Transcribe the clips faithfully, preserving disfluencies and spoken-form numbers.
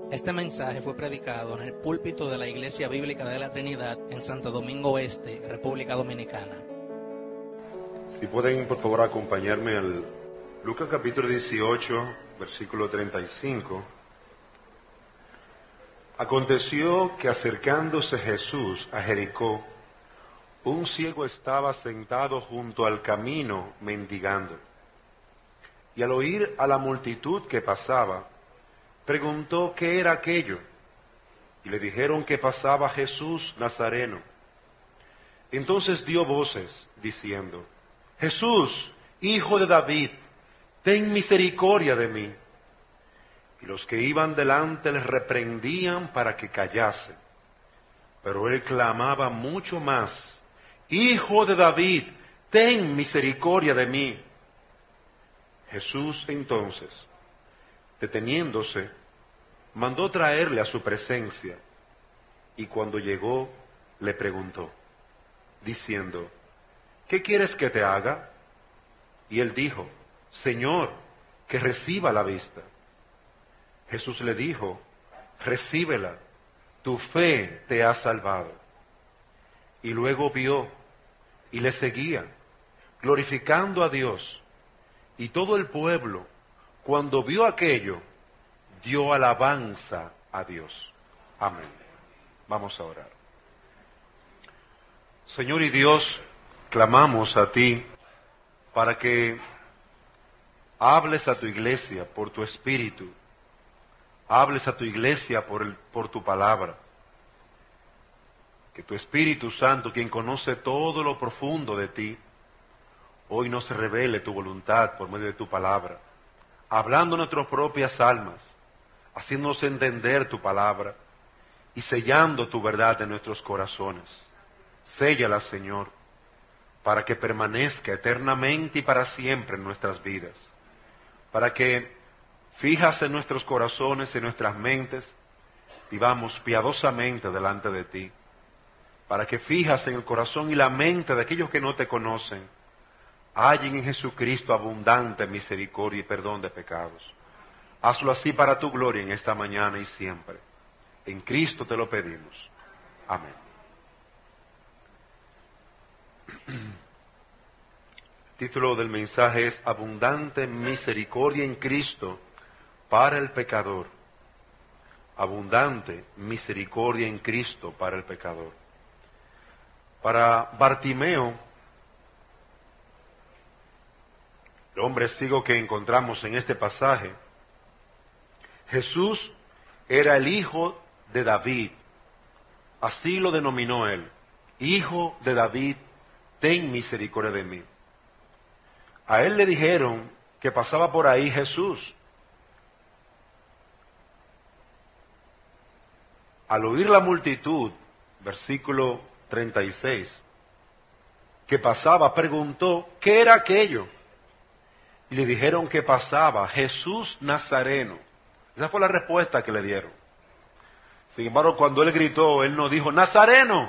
Este mensaje fue predicado en el púlpito de la Iglesia Bíblica de la Trinidad en Santo Domingo Este, República Dominicana. Si pueden, por favor, acompañarme al Lucas capítulo dieciocho, versículo treinta y cinco. Aconteció que acercándose Jesús a Jericó, un ciego estaba sentado junto al camino mendigando. Y al oír a la multitud que pasaba, preguntó qué era aquello. Y le dijeron que pasaba Jesús Nazareno. Entonces dio voces, diciendo: Jesús, hijo de David, ten misericordia de mí. Y los que iban delante le reprendían para que callase. Pero él clamaba mucho más: Hijo de David, ten misericordia de mí. Jesús entonces, deteniéndose, mandó traerle a su presencia, y cuando llegó, le preguntó, diciendo: ¿qué quieres que te haga? Y él dijo: Señor, que reciba la vista. Jesús le dijo: recíbela, tu fe te ha salvado. Y luego vio, y le seguía, glorificando a Dios. Y todo el pueblo, cuando vio aquello, dio alabanza a Dios. Amén. Vamos a orar. Señor y Dios, clamamos a ti para que hables a tu iglesia por tu espíritu, hables a tu iglesia por, el, por tu palabra. Que tu Espíritu Santo, quien conoce todo lo profundo de ti, hoy nos revele tu voluntad por medio de tu palabra, hablando nuestras propias almas, haciéndonos entender tu palabra y sellando tu verdad en nuestros corazones. Séllala, Señor, para que permanezca eternamente y para siempre en nuestras vidas, para que fijas en nuestros corazones y en nuestras mentes, vivamos piadosamente delante de ti, para que fijas en el corazón y la mente de aquellos que no te conocen, hallen en Jesucristo abundante misericordia y perdón de pecados. Hazlo así para tu gloria en esta mañana y siempre. En Cristo te lo pedimos. Amén. El título del mensaje es Abundante misericordia en Cristo para el pecador. Abundante misericordia en Cristo para el pecador. Para Bartimeo, el hombre ciego que encontramos en este pasaje, Jesús era el hijo de David. Así lo denominó él. Hijo de David, ten misericordia de mí. A él le dijeron que pasaba por ahí Jesús. Al oír la multitud, versículo treinta y seis, que pasaba, preguntó qué era aquello. Y le dijeron que pasaba Jesús Nazareno. Esa fue la respuesta que le dieron. Sin embargo, cuando él gritó, él no dijo Nazareno.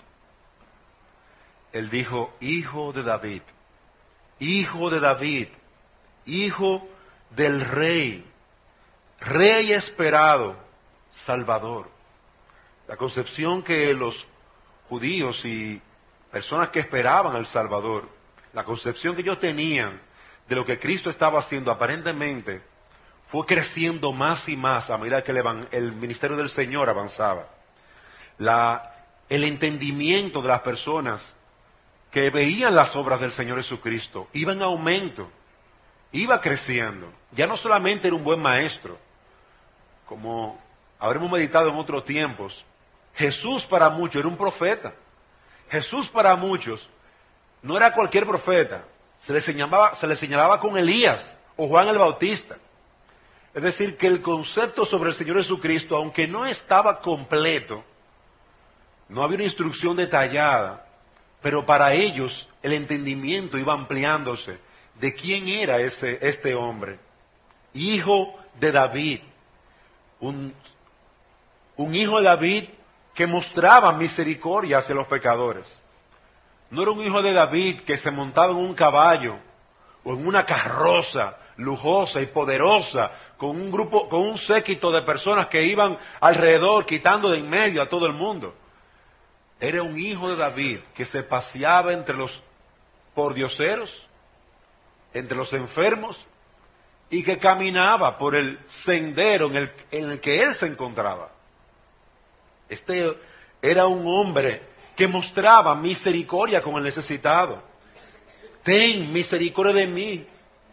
Él dijo hijo de David. Hijo de David. Hijo del rey. Rey esperado. Salvador. La concepción que los judíos y personas que esperaban al Salvador, la concepción que ellos tenían de lo que Cristo estaba haciendo aparentemente, fue creciendo más y más a medida que el, el ministerio del Señor avanzaba. La, el entendimiento de las personas que veían las obras del Señor Jesucristo iba en aumento, iba creciendo. Ya no solamente era un buen maestro, como habremos meditado en otros tiempos. Jesús para muchos era un profeta. Jesús para muchos no era cualquier profeta. Se le señalaba, se le señalaba con Elías o Juan el Bautista. Es decir, que el concepto sobre el Señor Jesucristo, aunque no estaba completo, no había una instrucción detallada, pero para ellos el entendimiento iba ampliándose de quién era ese, este hombre. Hijo de David. Un, un hijo de David que mostraba misericordia hacia los pecadores. No era un hijo de David que se montaba en un caballo o en una carroza lujosa y poderosa con un grupo, con un séquito de personas que iban alrededor quitando de en medio a todo el mundo. Era un hijo de David que se paseaba entre los pordioseros, entre los enfermos, y que caminaba por el sendero en el, en el que él se encontraba. Este era un hombre que mostraba misericordia con el necesitado. Ten misericordia de mí.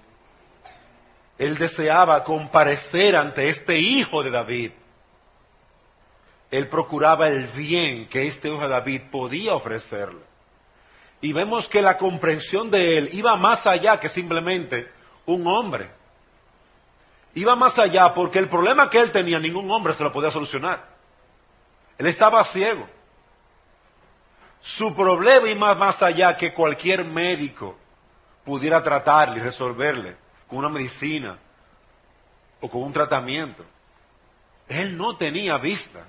Él deseaba comparecer ante este hijo de David. Él procuraba el bien que este hijo de David podía ofrecerle. Y vemos que la comprensión de él iba más allá que simplemente un hombre. Iba más allá porque el problema que él tenía, ningún hombre se lo podía solucionar. Él estaba ciego. Su problema iba más allá que cualquier médico pudiera tratarle y resolverle con una medicina o con un tratamiento. Él no tenía vista.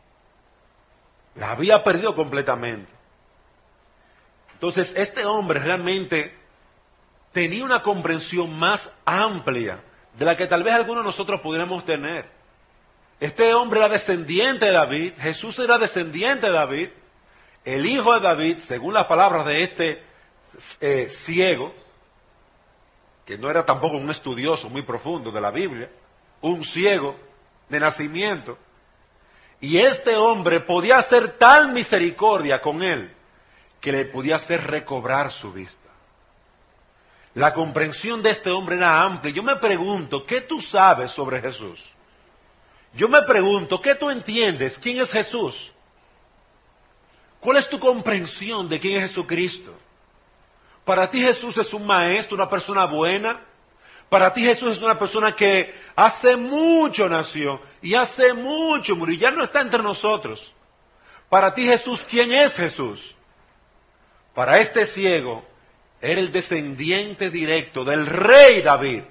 La había perdido completamente. Entonces, este hombre realmente tenía una comprensión más amplia de la que tal vez algunos de nosotros pudiéramos tener. Este hombre era descendiente de David, Jesús era descendiente de David, el hijo de David, según las palabras de este eh, ciego, que no era tampoco un estudioso muy profundo de la Biblia, un ciego de nacimiento, y este hombre podía hacer tal misericordia con él, que le podía hacer recobrar su vista. La comprensión de este hombre era amplia. Yo me pregunto, ¿qué tú sabes sobre Jesús? Yo me pregunto, ¿qué tú entiendes? ¿Quién es Jesús? ¿Cuál es tu comprensión de quién es Jesucristo? Para ti Jesús es un maestro, una persona buena. Para ti Jesús es una persona que hace mucho nació y hace mucho murió y ya no está entre nosotros. Para ti Jesús, ¿quién es Jesús? Para este ciego, era el descendiente directo del rey David.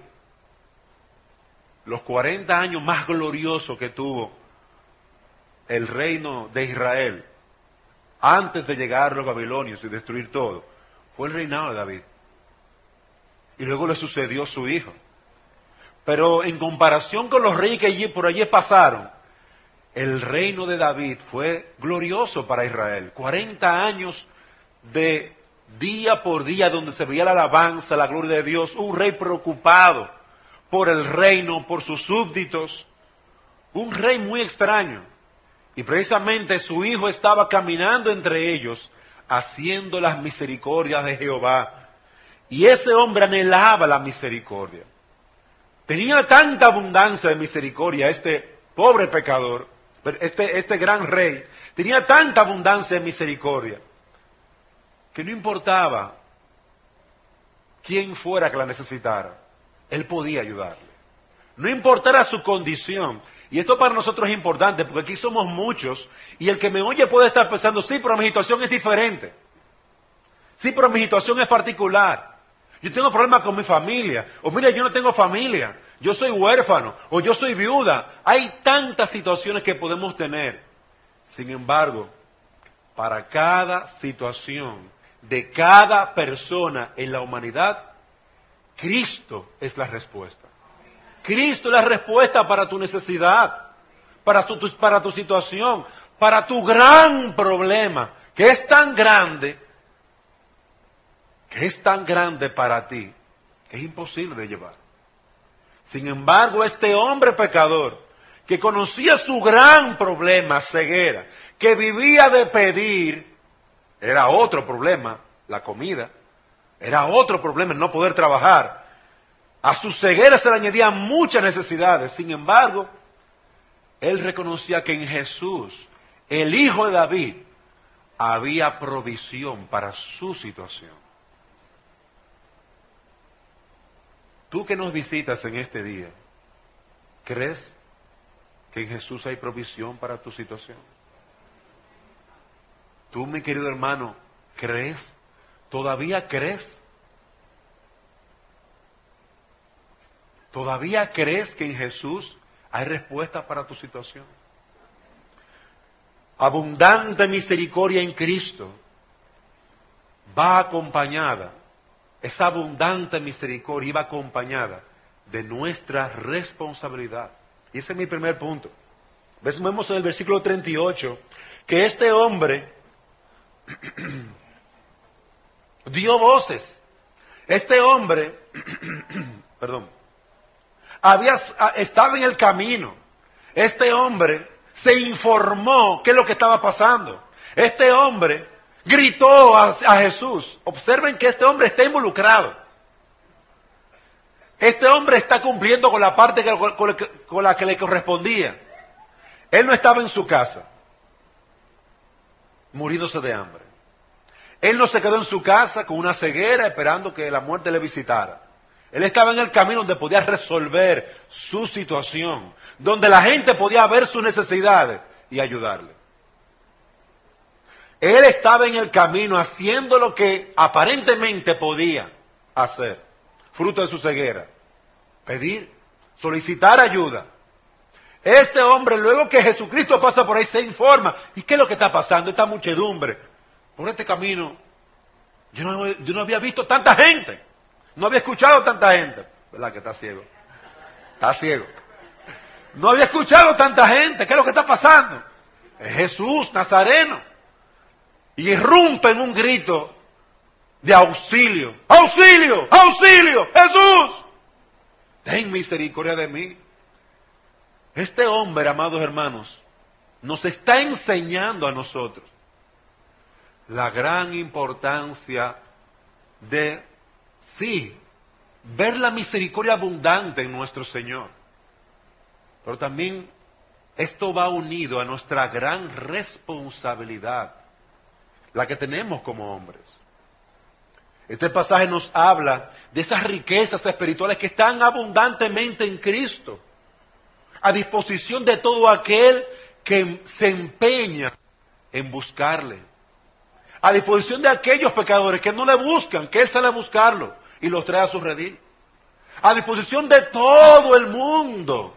Los cuarenta años más gloriosos que tuvo el reino de Israel, antes de llegar los babilonios y destruir todo, fue el reinado de David. Y luego le sucedió su hijo. Pero en comparación con los reyes que allí, por allí pasaron, el reino de David fue glorioso para Israel. cuarenta años de día por día donde se veía la alabanza, la gloria de Dios, un rey preocupado por el reino, por sus súbditos, un rey muy extraño. Y precisamente su hijo estaba caminando entre ellos, haciendo las misericordias de Jehová. Y ese hombre anhelaba la misericordia. Tenía tanta abundancia de misericordia este pobre pecador, este, este gran rey, tenía tanta abundancia de misericordia, que no importaba quién fuera que la necesitara, él podía ayudarle. No importara su condición. Y esto para nosotros es importante, porque aquí somos muchos, y el que me oye puede estar pensando, sí, pero mi situación es diferente. Sí, pero mi situación es particular. Yo tengo problemas con mi familia. O mira, yo no tengo familia. Yo soy huérfano. O yo soy viuda. Hay tantas situaciones que podemos tener. Sin embargo, para cada situación de cada persona en la humanidad, Cristo es la respuesta. Cristo es la respuesta para tu necesidad, para tu, para tu situación, para tu gran problema, que es tan grande, que es tan grande para ti, que es imposible de llevar. Sin embargo, este hombre pecador, que conocía su gran problema, ceguera, que vivía de pedir, era otro problema, la comida, era otro problema el no poder trabajar. A su ceguera se le añadían muchas necesidades. Sin embargo, él reconocía que en Jesús, el Hijo de David, había provisión para su situación. Tú que nos visitas en este día, ¿crees que en Jesús hay provisión para tu situación? Tú, mi querido hermano, ¿crees? ¿Todavía crees? ¿Todavía crees que en Jesús hay respuesta para tu situación? Abundante misericordia en Cristo va acompañada, esa abundante misericordia iba acompañada de nuestra responsabilidad. Y ese es mi primer punto. Vemos en el versículo treinta y ocho que este hombre dio voces. Este hombre, perdón, había, estaba en el camino. Este hombre se informó qué es lo que estaba pasando. Este hombre gritó a, a Jesús. Observen que este hombre está involucrado. Este hombre está cumpliendo con la parte que, con, con la que le correspondía. Él no estaba en su casa, muriéndose de hambre. Él no se quedó en su casa con una ceguera esperando que la muerte le visitara. Él estaba en el camino donde podía resolver su situación, donde la gente podía ver sus necesidades y ayudarle. Él estaba en el camino haciendo lo que aparentemente podía hacer, fruto de su ceguera. Pedir, solicitar ayuda. Este hombre, luego que Jesucristo pasa por ahí, se informa. ¿Y qué es lo que está pasando? Esta muchedumbre. Por este camino, yo no, yo no había visto tanta gente. No había escuchado tanta gente. ¿Verdad que está ciego? Está ciego. No había escuchado tanta gente. ¿Qué es lo que está pasando? Es Jesús Nazareno. Y irrumpe en un grito de auxilio. ¡Auxilio! ¡Auxilio! ¡Jesús! Ten misericordia de mí. Este hombre, amados hermanos, nos está enseñando a nosotros la gran importancia de, sí, ver la misericordia abundante en nuestro Señor. Pero también esto va unido a nuestra gran responsabilidad, la que tenemos como hombres. Este pasaje nos habla de esas riquezas espirituales que están abundantemente en Cristo, a disposición de todo aquel que se empeña en buscarle, a disposición de aquellos pecadores que no le buscan, que Él sale a buscarlo y los trae a su redil, a disposición de todo el mundo.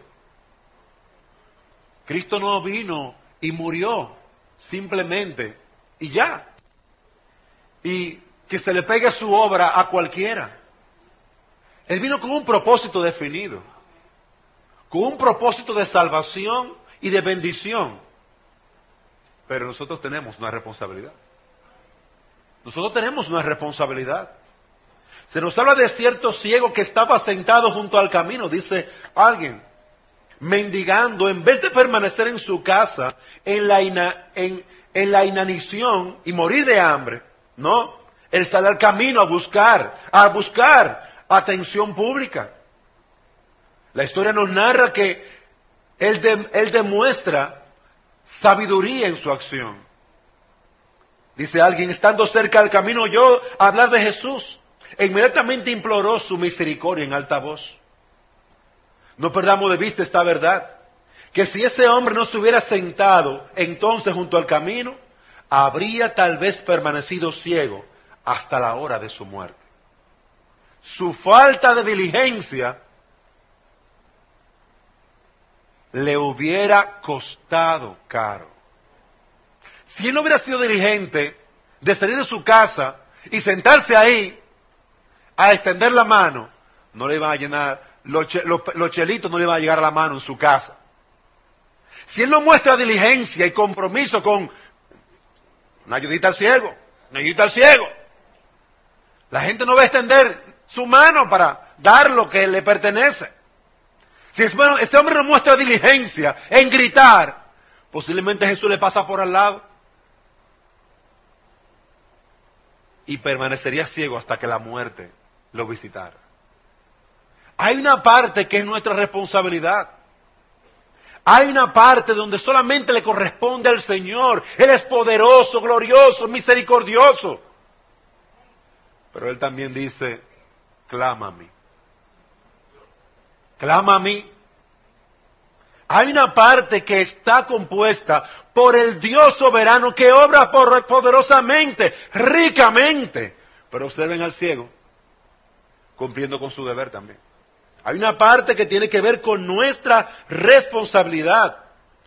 Cristo no vino y murió simplemente y ya, y que se le pegue su obra a cualquiera. Él vino con un propósito definido, con un propósito de salvación y de bendición. Pero nosotros tenemos una responsabilidad. Nosotros tenemos una responsabilidad. Se nos habla de cierto ciego que estaba sentado junto al camino, dice alguien, mendigando, en vez de permanecer en su casa, en la, ina, en, en la inanición y morir de hambre, ¿no? Él sale al camino a buscar, a buscar atención pública. La historia nos narra que él, de, él demuestra sabiduría en su acción. Dice alguien, estando cerca del camino, oyó hablar de Jesús e inmediatamente imploró su misericordia en alta voz. No perdamos de vista esta verdad, que si ese hombre no se hubiera sentado entonces junto al camino, habría tal vez permanecido ciego hasta la hora de su muerte. Su falta de diligencia le hubiera costado caro. Si él no hubiera sido diligente de salir de su casa y sentarse ahí a extender la mano, no le iban a llenar, los, los, los chelitos no le iban a llegar a la mano en su casa. Si él no muestra diligencia y compromiso con una ayudita al ciego, una ayudita al ciego, la gente no va a extender su mano para dar lo que le pertenece. Si este hombre no muestra diligencia en gritar, posiblemente Jesús le pasa por al lado y permanecería ciego hasta que la muerte lo visitara. Hay una parte que es nuestra responsabilidad. Hay una parte donde solamente le corresponde al Señor. Él es poderoso, glorioso, misericordioso. Pero Él también dice, clama a mí. Clama a mí. Hay una parte que está compuesta por el Dios soberano que obra poderosamente, ricamente. Pero observen al ciego, cumpliendo con su deber también. Hay una parte que tiene que ver con nuestra responsabilidad.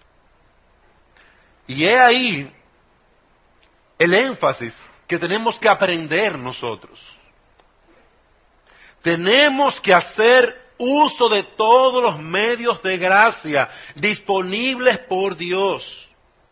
Y es ahí el énfasis que tenemos que aprender nosotros. Tenemos que hacer uso de todos los medios de gracia disponibles por Dios.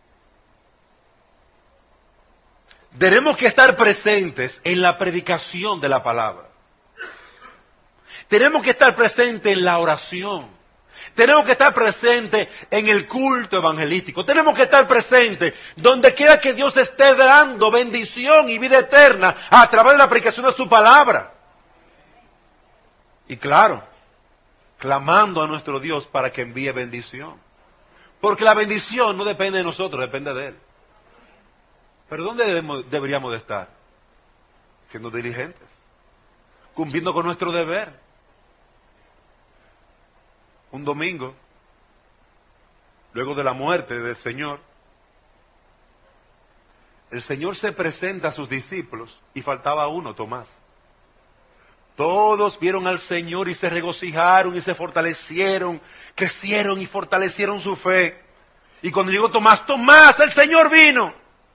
Tenemos que estar presentes en la predicación de la palabra. Tenemos que estar presentes en la oración. Tenemos que estar presentes en el culto evangelístico. Tenemos que estar presentes donde quiera que Dios esté dando bendición y vida eterna a través de la predicación de su palabra. Y claro, clamando a nuestro Dios para que envíe bendición. Porque la bendición no depende de nosotros, depende de Él. Pero ¿dónde debemos, deberíamos de estar? Siendo diligentes, cumpliendo con nuestro deber. Un domingo, luego de la muerte del Señor, el Señor se presenta a sus discípulos y faltaba uno, Tomás. Todos vieron al Señor y se regocijaron y se fortalecieron, crecieron y fortalecieron su fe. Y cuando llegó Tomás, Tomás, el Señor vino.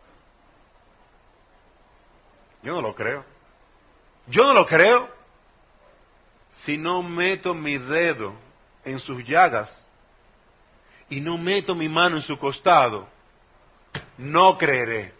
Yo no lo creo. Yo no lo creo. Si no meto mi dedo en sus llagas y no meto mi mano en su costado, no creeré.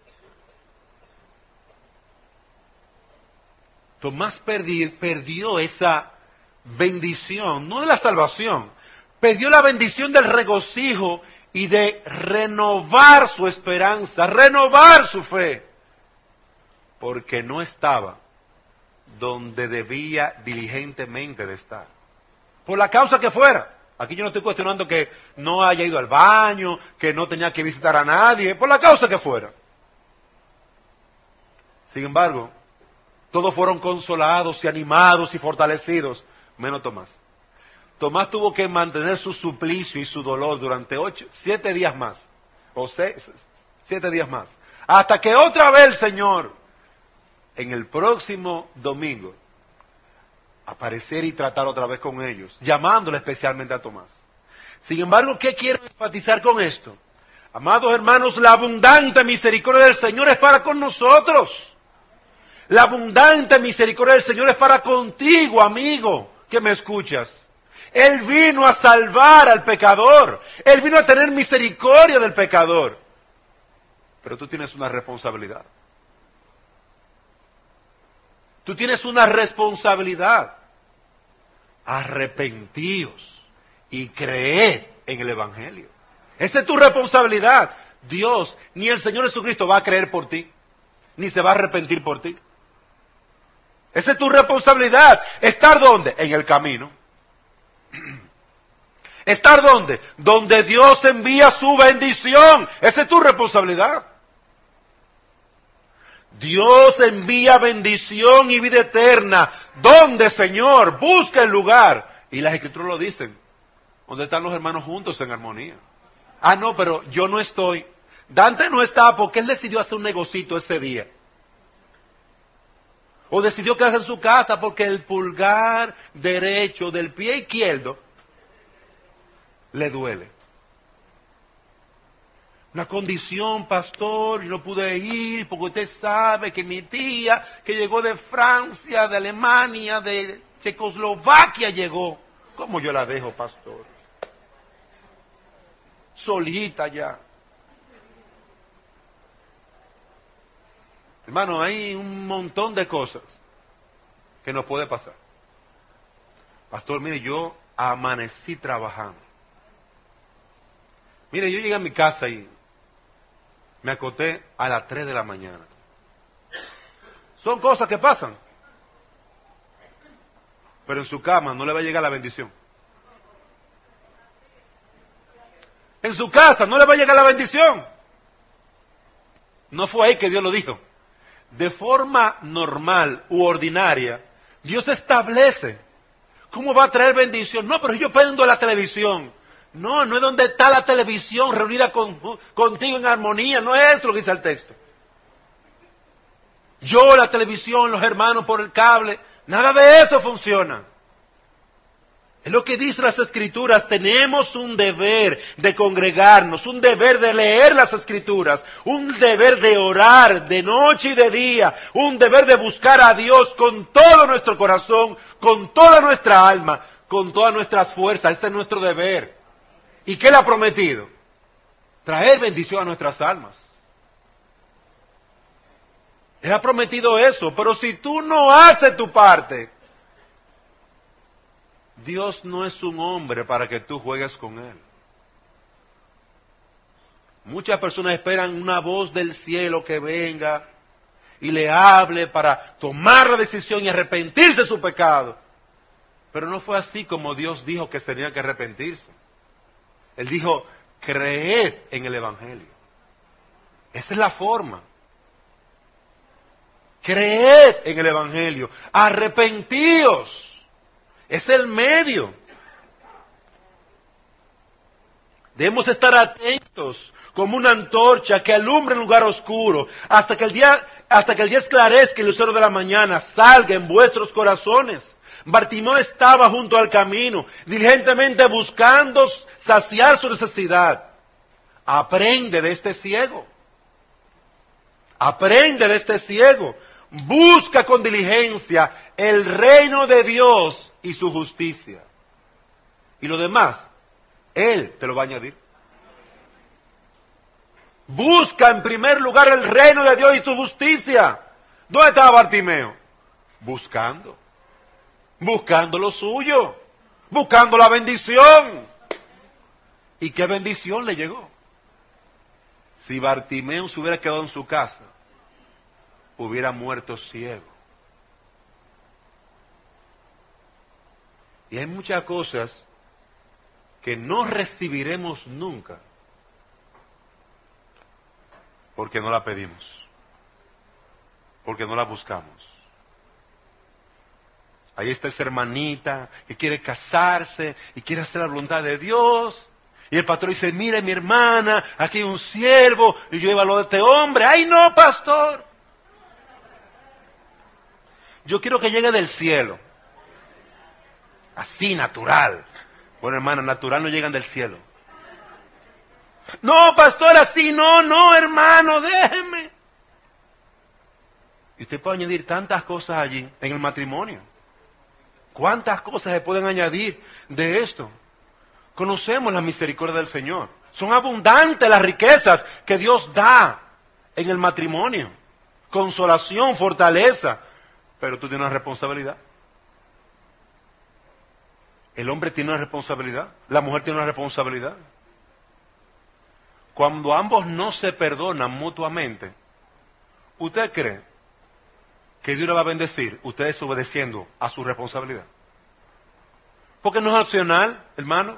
Tomás perdi, perdió esa bendición, no de la salvación, perdió la bendición del regocijo y de renovar su esperanza, renovar su fe, porque no estaba donde debía diligentemente de estar. Por la causa que fuera. Aquí yo no estoy cuestionando que no haya ido al baño, que no tenía que visitar a nadie, por la causa que fuera. Sin embargo, todos fueron consolados y animados y fortalecidos, menos Tomás. Tomás tuvo que mantener su suplicio y su dolor durante ocho, siete días más, o seis, siete días más, hasta que otra vez el Señor, en el próximo domingo, aparecer y tratar otra vez con ellos, llamándole especialmente a Tomás. Sin embargo, ¿qué quiero enfatizar con esto? Amados hermanos, la abundante misericordia del Señor es para con nosotros. La abundante misericordia del Señor es para contigo, amigo, que me escuchas. Él vino a salvar al pecador. Él vino a tener misericordia del pecador. Pero tú tienes una responsabilidad. Tú tienes una responsabilidad. Arrepentíos y creed en el Evangelio. Esa es tu responsabilidad. Dios, ni el Señor Jesucristo va a creer por ti, ni se va a arrepentir por ti. Esa es tu responsabilidad. ¿Estar dónde? En el camino. ¿Estar dónde? Donde Dios envía su bendición. Esa es tu responsabilidad. Dios envía bendición y vida eterna. ¿Dónde, Señor? Busca el lugar. Y las Escrituras lo dicen. ¿Dónde están los hermanos juntos en armonía? Ah, no, pero yo no estoy. Dante no está porque él decidió hacer un negocito ese día. O decidió quedarse en su casa porque el pulgar derecho del pie izquierdo le duele. Una condición, pastor, y no pude ir porque usted sabe que mi tía, que llegó de Francia, de Alemania, de Checoslovaquia llegó. ¿Cómo yo la dejo, pastor? Solita ya. Hermano, hay un montón de cosas que nos puede pasar. Pastor, mire, yo amanecí trabajando. Mire, yo llegué a mi casa y me acosté a las tres de la mañana. Son cosas que pasan. Pero en su cama no le va a llegar la bendición. En su casa no le va a llegar la bendición. No fue ahí que Dios lo dijo. De forma normal u ordinaria, Dios establece cómo va a traer bendición. No, pero yo prendo la televisión. No, no es donde está la televisión reunida con, contigo en armonía. No es eso lo que dice el texto. Yo, la televisión, los hermanos por el cable. Nada de eso funciona. Es lo que dicen las Escrituras. Tenemos un deber de congregarnos, un deber de leer las Escrituras, un deber de orar de noche y de día, un deber de buscar a Dios con todo nuestro corazón, con toda nuestra alma, con todas nuestras fuerzas. Este es nuestro deber. ¿Y qué le ha prometido? Traer bendición a nuestras almas. Él ha prometido eso, pero si tú no haces tu parte, Dios no es un hombre para que tú juegues con Él. Muchas personas esperan una voz del cielo que venga y le hable para tomar la decisión y arrepentirse de su pecado. Pero no fue así como Dios dijo que tenía que arrepentirse. Él dijo, creed en el Evangelio. Esa es la forma. Creed en el Evangelio. Arrepentíos. Es el medio. Debemos estar atentos como una antorcha que alumbra en un lugar oscuro hasta que el día, hasta que el día esclarezca y el lucero de la mañana salga en vuestros corazones. Bartimeo estaba junto al camino, diligentemente buscando saciar su necesidad. Aprende de este ciego. Aprende de este ciego. Busca con diligencia el reino de Dios y su justicia. Y lo demás, Él te lo va a añadir. Busca en primer lugar el reino de Dios y su justicia. ¿Dónde estaba Bartimeo? Buscando. Buscando lo suyo. Buscando la bendición. ¿Y qué bendición le llegó? Si Bartimeo se hubiera quedado en su casa, hubiera muerto ciego. Y hay muchas cosas que no recibiremos nunca porque no la pedimos, porque no la buscamos. Ahí está esa hermanita que quiere casarse y quiere hacer la voluntad de Dios. Y el pastor dice, mire mi hermana, aquí hay un siervo y yo evalúo a este hombre. ¡Ay no, pastor! Yo quiero que llegue del cielo. Así, natural. Bueno, hermano, natural no llegan del cielo. No, pastor, así no, no, hermano, déjeme. Y usted puede añadir tantas cosas allí, en el matrimonio. ¿Cuántas cosas se pueden añadir de esto? Conocemos la misericordia del Señor. Son abundantes las riquezas que Dios da en el matrimonio. Consolación, fortaleza. Pero tú tienes una responsabilidad. El hombre tiene una responsabilidad. La mujer tiene una responsabilidad. Cuando ambos no se perdonan mutuamente, ¿usted cree que Dios le va a bendecir? Usted desobedeciendo a su responsabilidad. Porque no es opcional, hermano.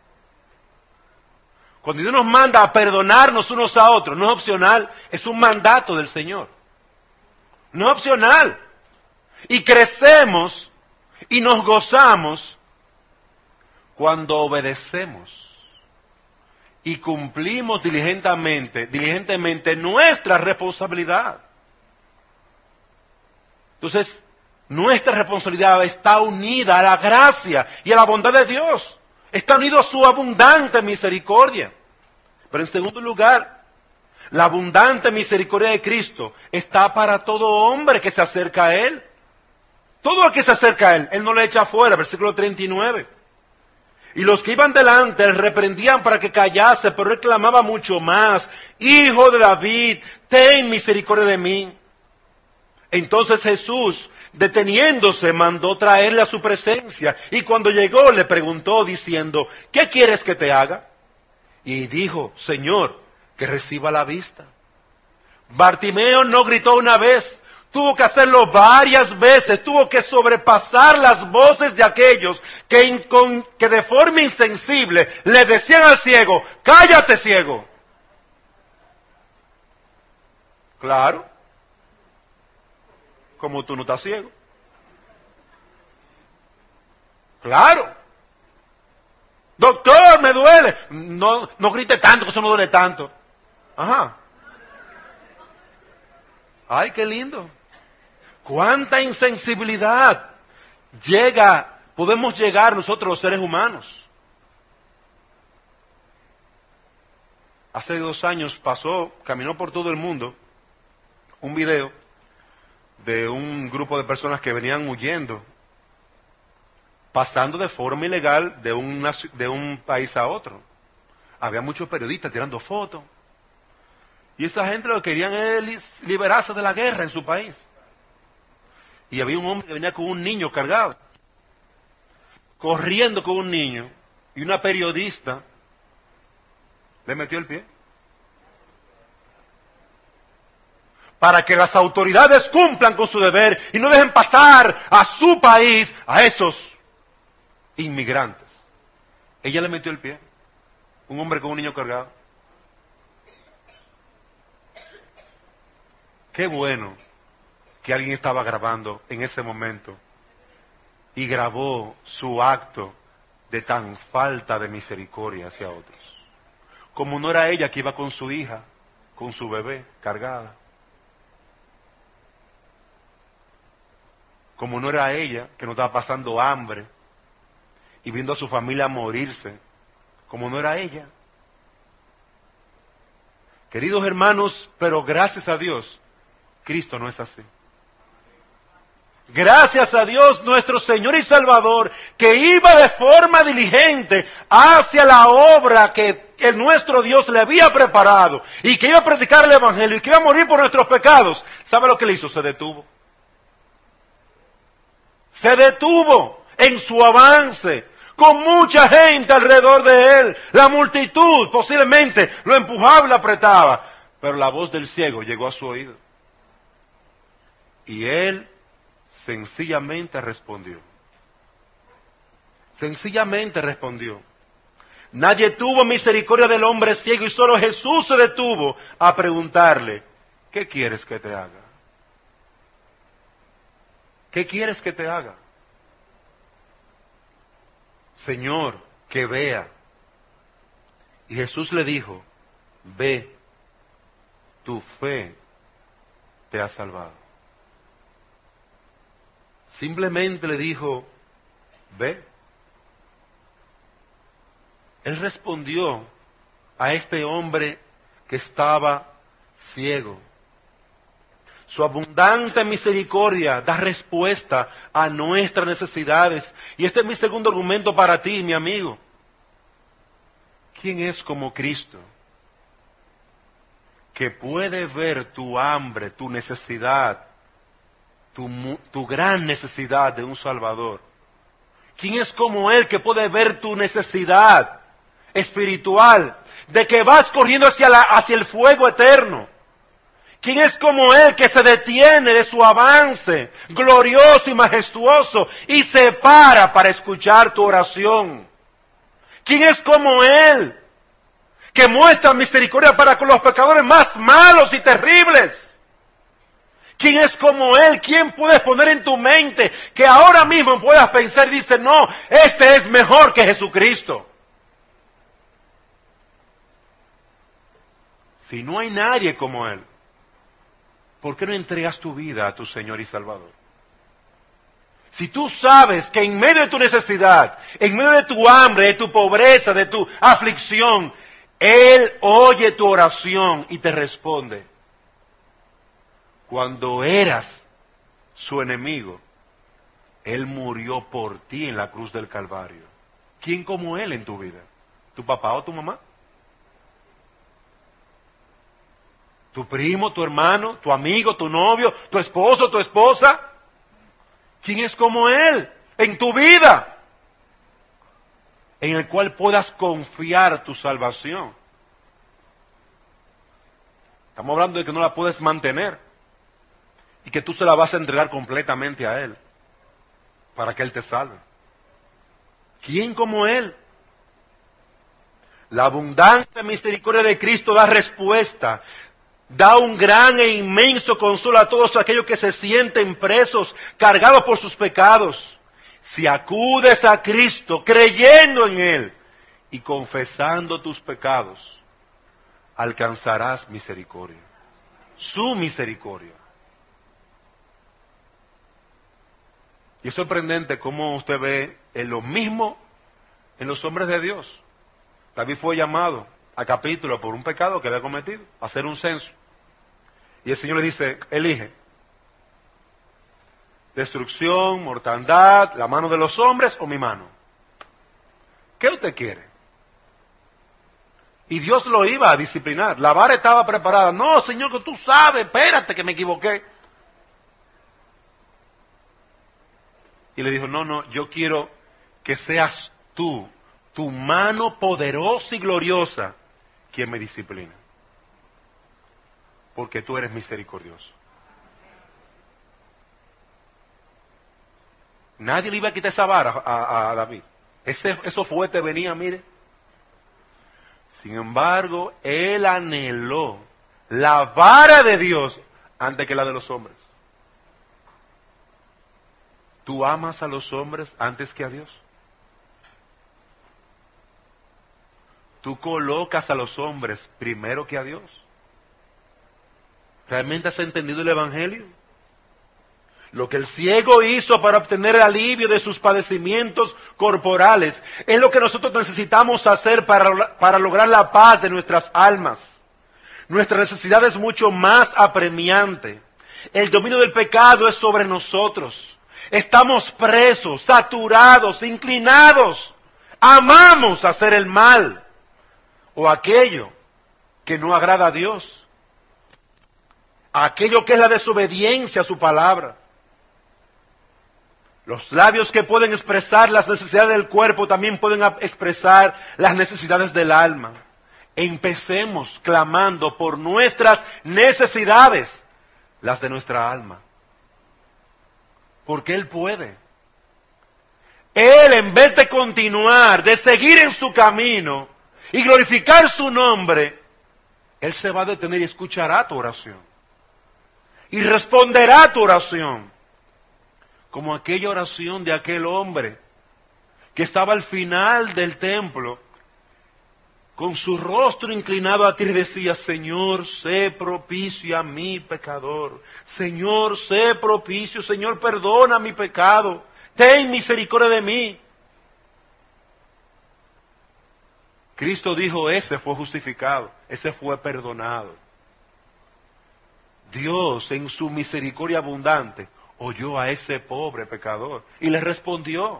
Cuando Dios nos manda a perdonarnos unos a otros, no es opcional, es un mandato del Señor. No es opcional. Y crecemos y nos gozamos cuando obedecemos y cumplimos diligentemente, diligentemente nuestra responsabilidad. Entonces, nuestra responsabilidad está unida a la gracia y a la bondad de Dios. Está unido a su abundante misericordia. Pero en segundo lugar, la abundante misericordia de Cristo está para todo hombre que se acerca a Él. Todo el que se acerca a Él, Él no le echa fuera, versículo treinta y nueve. Y los que iban delante, Él reprendían para que callase, pero Él clamaba mucho más, Hijo de David, ten misericordia de mí. Entonces Jesús, deteniéndose, mandó traerle a su presencia, y cuando llegó le preguntó diciendo, ¿qué quieres que te haga? Y dijo, Señor, que reciba la vista. Bartimeo no gritó una vez, tuvo que hacerlo varias veces, tuvo que sobrepasar las voces de aquellos que, in, con, que de forma insensible le decían al ciego, cállate ciego. Claro, como tú no estás ciego. Claro. Doctor, me duele. No, no grite tanto, que eso no duele tanto. Ajá. Ay, qué lindo. Cuánta insensibilidad llega, podemos llegar nosotros los seres humanos. Hace dos años pasó, caminó por todo el mundo, un video de un grupo de personas que venían huyendo pasando de forma ilegal de, una, de un país a otro. Había muchos periodistas tirando fotos. Y esa gente lo que querían era liberarse de la guerra en su país. Y había un hombre que venía con un niño cargado, corriendo con un niño, y una periodista le metió el pie. Para que las autoridades cumplan con su deber y no dejen pasar a su país a esos inmigrantes. Ella le metió el pie. Un hombre con un niño cargado. Qué bueno que alguien estaba grabando en ese momento y grabó su acto de tan falta de misericordia hacia otros. Como no era ella que iba con su hija, con su bebé cargada. Como no era ella que no estaba pasando hambre y viendo a su familia morirse. Como no era ella. Queridos hermanos, pero gracias a Dios, Cristo no es así. Gracias a Dios nuestro Señor y Salvador, que iba de forma diligente hacia la obra que el nuestro Dios le había preparado y que iba a predicar el Evangelio y que iba a morir por nuestros pecados. ¿Sabe lo que le hizo? Se detuvo. Se detuvo en su avance, con mucha gente alrededor de él. La multitud posiblemente lo empujaba y lo apretaba, pero la voz del ciego llegó a su oído. Y él sencillamente respondió. Sencillamente respondió. Nadie tuvo misericordia del hombre ciego y solo Jesús se detuvo a preguntarle, ¿qué quieres que te haga? ¿Qué quieres que te haga? Señor, que vea. Y Jesús le dijo, ve, tu fe te ha salvado. Simplemente le dijo, ve. Él respondió a este hombre que estaba ciego. Su abundante misericordia da respuesta a nuestras necesidades. Y este es mi segundo argumento para ti, mi amigo. ¿Quién es como Cristo? Que puede ver tu hambre, tu necesidad, tu, tu gran necesidad de un Salvador. ¿Quién es como Él que puede ver tu necesidad espiritual, de que vas corriendo hacia, la, hacia el fuego eterno? ¿Quién es como Él que se detiene de su avance glorioso y majestuoso y se para para escuchar tu oración? ¿Quién es como Él que muestra misericordia para con los pecadores más malos y terribles? ¿Quién es como Él? ¿Quién puedes poner en tu mente que ahora mismo puedas pensar y dices, no, este es mejor que Jesucristo? Si no hay nadie como Él, ¿por qué no entregas tu vida a tu Señor y Salvador? Si tú sabes que en medio de tu necesidad, en medio de tu hambre, de tu pobreza, de tu aflicción, Él oye tu oración y te responde. Cuando eras su enemigo, Él murió por ti en la cruz del Calvario. ¿Quién como Él en tu vida? ¿Tu papá o tu mamá? ¿Tu primo, tu hermano, tu amigo, tu novio, tu esposo, tu esposa? ¿Quién es como Él en tu vida? En el cual puedas confiar tu salvación. Estamos hablando de que no la puedes mantener y que tú se la vas a entregar completamente a Él para que Él te salve. ¿Quién como Él? La abundante misericordia de Cristo da respuesta. Da un gran e inmenso consuelo a todos aquellos que se sienten presos, cargados por sus pecados. Si acudes a Cristo creyendo en Él y confesando tus pecados, alcanzarás misericordia. Su misericordia. Y es sorprendente cómo usted ve en lo mismo en los hombres de Dios. David fue llamado a capítulo por un pecado que había cometido, a hacer un censo. Y el Señor le dice, elige. destrucción, mortandad, la mano de los hombres o mi mano. ¿Qué usted quiere? Y Dios lo iba a disciplinar. La vara estaba preparada. No, Señor, que tú sabes, espérate que me equivoqué. Y le dijo, no, no, yo quiero que seas tú, tu mano poderosa y gloriosa, quien me disciplina. Porque tú eres misericordioso. Nadie le iba a quitar esa vara a, a, a David. Ese, eso fuerte venía, mire. Sin embargo, él anheló la vara de Dios antes que la de los hombres. ¿Tú amas a los hombres antes que a Dios? ¿Tú colocas a los hombres primero que a Dios? ¿Realmente has entendido el Evangelio? Lo que el ciego hizo para obtener el alivio de sus padecimientos corporales es lo que nosotros necesitamos hacer para, para lograr la paz de nuestras almas. Nuestra necesidad es mucho más apremiante. El dominio del pecado es sobre nosotros. Estamos presos, saturados, inclinados. Amamos hacer el mal o aquello que no agrada a Dios. Aquello que es la desobediencia a su palabra. Los labios que pueden expresar las necesidades del cuerpo también pueden expresar las necesidades del alma. Empecemos clamando por nuestras necesidades, las de nuestra alma. Porque Él puede. Él, en vez de continuar, de seguir en su camino y glorificar su nombre, Él se va a detener y escuchará tu oración. Y responderá a tu oración. Como aquella oración de aquel hombre que estaba al final del templo, con su rostro inclinado a ti, y decía, Señor, sé propicio a mi pecador. Señor, sé propicio. Señor, perdona mi pecado. Ten misericordia de mí. Cristo dijo, ese fue justificado, ese fue perdonado. Dios, en su misericordia abundante, oyó a ese pobre pecador y le respondió.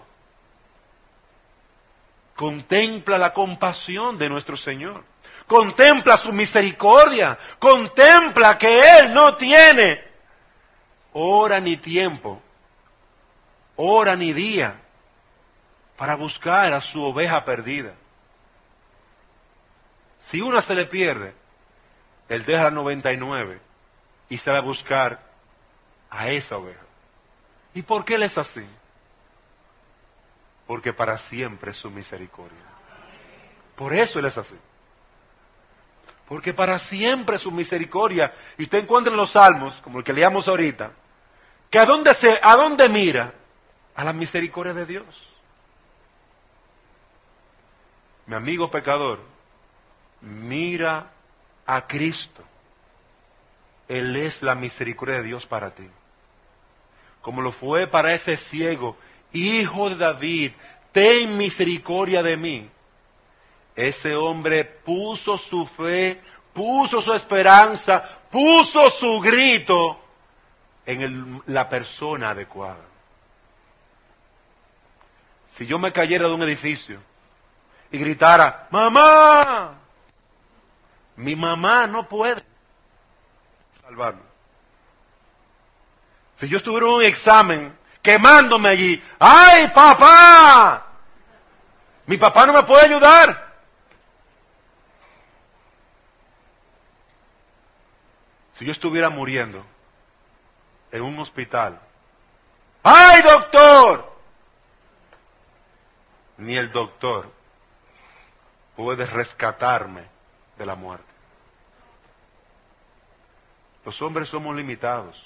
Contempla la compasión de nuestro Señor. Contempla su misericordia. Contempla que Él no tiene hora ni tiempo, hora ni día para buscar a su oveja perdida. Si una se le pierde, Él deja la noventa y nueve y se va a buscar a esa oveja. ¿Y por qué Él es así? Porque para siempre es su misericordia. Por eso Él es así. Porque para siempre es su misericordia. Y usted encuentra en los salmos, como el que leíamos ahorita, que a dónde se, a dónde mira, a la misericordia de Dios. Mi amigo pecador, mira a Cristo. Él es la misericordia de Dios para ti. Como lo fue para ese ciego, Hijo de David, ten misericordia de mí. Ese hombre puso su fe, puso su esperanza, puso su grito en el, la persona adecuada. Si yo me cayera de un edificio y gritara, ¡mamá! Mi mamá no puede salvarme. Si yo estuviera en un examen quemándome allí, ¡ay, papá! Mi papá no me puede ayudar. Si yo estuviera muriendo en un hospital, ¡ay, doctor! Ni el doctor puede rescatarme de la muerte. Los hombres somos limitados.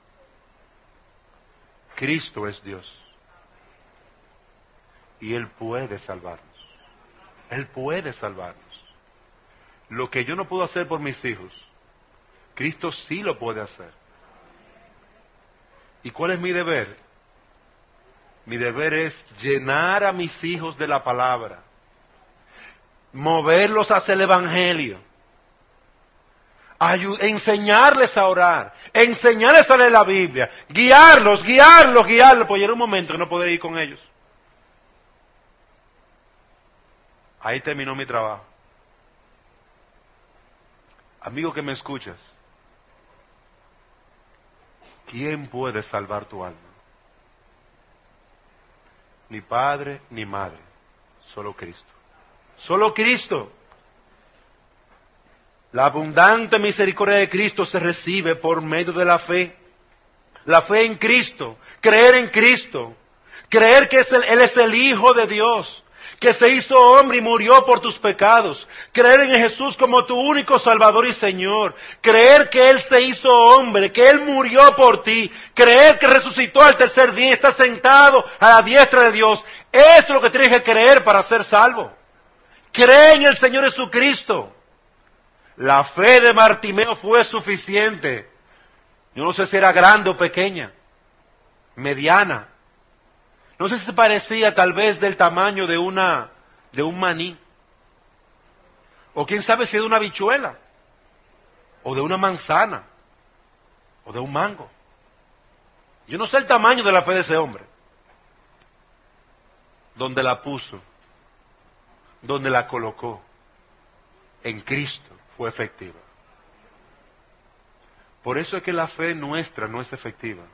Cristo es Dios. Y Él puede salvarnos. Él puede salvarnos. Lo que yo no puedo hacer por mis hijos, Cristo sí lo puede hacer. ¿Y cuál es mi deber? Mi deber es llenar a mis hijos de la palabra, moverlos hacia el Evangelio, Ayud- enseñarles a orar, enseñarles a leer la Biblia, guiarlos, guiarlos, guiarlos, pues llega un momento que no podré ir con ellos. Ahí terminó mi trabajo. Amigo que me escuchas, ¿quién puede salvar tu alma? Ni padre ni madre, solo Cristo. Solo Cristo. La abundante misericordia de Cristo se recibe por medio de la fe. La fe en Cristo, creer en Cristo, creer que es el, Él es el Hijo de Dios, que se hizo hombre y murió por tus pecados, creer en Jesús como tu único Salvador y Señor, creer que Él se hizo hombre, que Él murió por ti, creer que resucitó al tercer día y está sentado a la diestra de Dios. Eso es lo que tienes que creer para ser salvo. Cree en el Señor Jesucristo. La fe de Bartimeo fue suficiente. Yo no sé si era grande o pequeña, mediana. No sé si se parecía tal vez del tamaño de una, de un maní. O quién sabe si de una habichuela. O de una manzana. O de un mango. Yo no sé el tamaño de la fe de ese hombre. Donde la puso. Donde la colocó. En Cristo fue efectiva. Por eso es que la fe nuestra no es efectiva.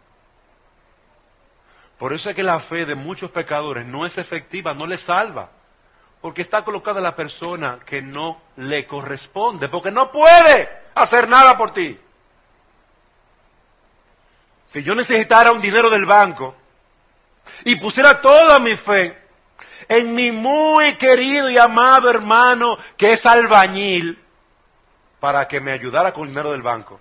Por eso es que la fe de muchos pecadores no es efectiva, no les salva. Porque está colocada la persona que no le corresponde, porque no puede hacer nada por ti. Si yo necesitara un dinero del banco y pusiera toda mi fe en mi muy querido y amado hermano que es albañil para que me ayudara con el dinero del banco.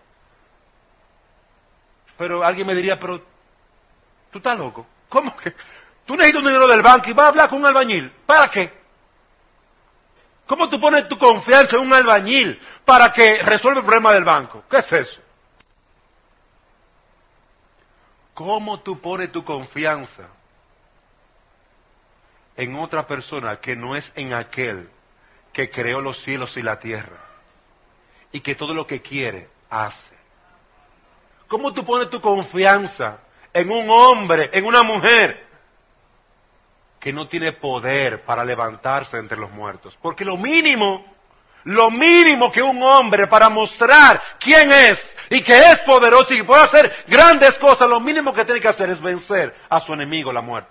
Pero alguien me diría, pero tú estás loco. ¿Cómo que? Tú necesitas un dinero del banco y vas a hablar con un albañil. ¿Para qué? ¿Cómo tú pones tu confianza en un albañil para que resuelva el problema del banco? ¿Qué es eso? ¿Cómo tú pones tu confianza en otra persona que no es en aquel que creó los cielos y la tierra y que todo lo que quiere hace? ¿Cómo tú pones tu confianza en un hombre, en una mujer que no tiene poder para levantarse entre los muertos? Porque lo mínimo, lo mínimo que un hombre para mostrar quién es y que es poderoso y que puede hacer grandes cosas, lo mínimo que tiene que hacer es vencer a su enemigo, la muerte.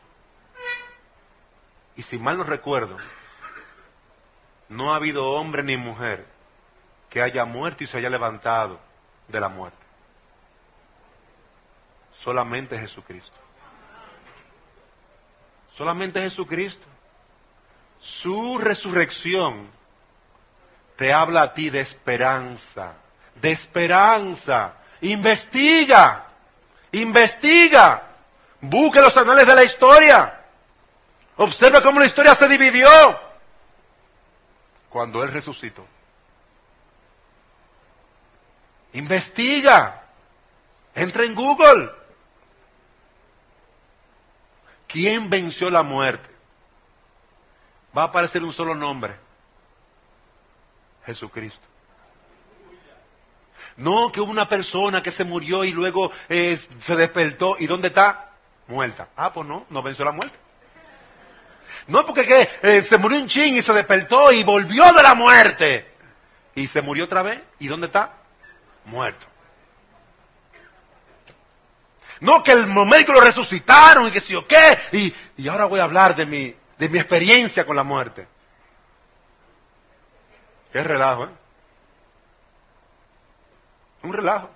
Y si mal no recuerdo, no ha habido hombre ni mujer que haya muerto y se haya levantado de la muerte. Solamente Jesucristo. Solamente Jesucristo. Su resurrección te habla a ti de esperanza. De esperanza. Investiga. Investiga. Busca los anales de la historia. Observa cómo la historia se dividió cuando Él resucitó. Investiga. Entra en Google. ¿Quién venció la muerte? Va a aparecer un solo nombre. Jesucristo. No que hubo una persona que se murió y luego eh, se despertó. ¿Y dónde está? Muerta. Ah, pues no, no venció la muerte. No porque que, eh, se murió un chin y se despertó y volvió de la muerte. Y se murió otra vez. ¿Y dónde está? Muerto. No que el médico lo resucitaron y que sí o qué. Y, y ahora voy a hablar de mi, de mi experiencia con la muerte. Qué relajo, ¿eh? Un relajo.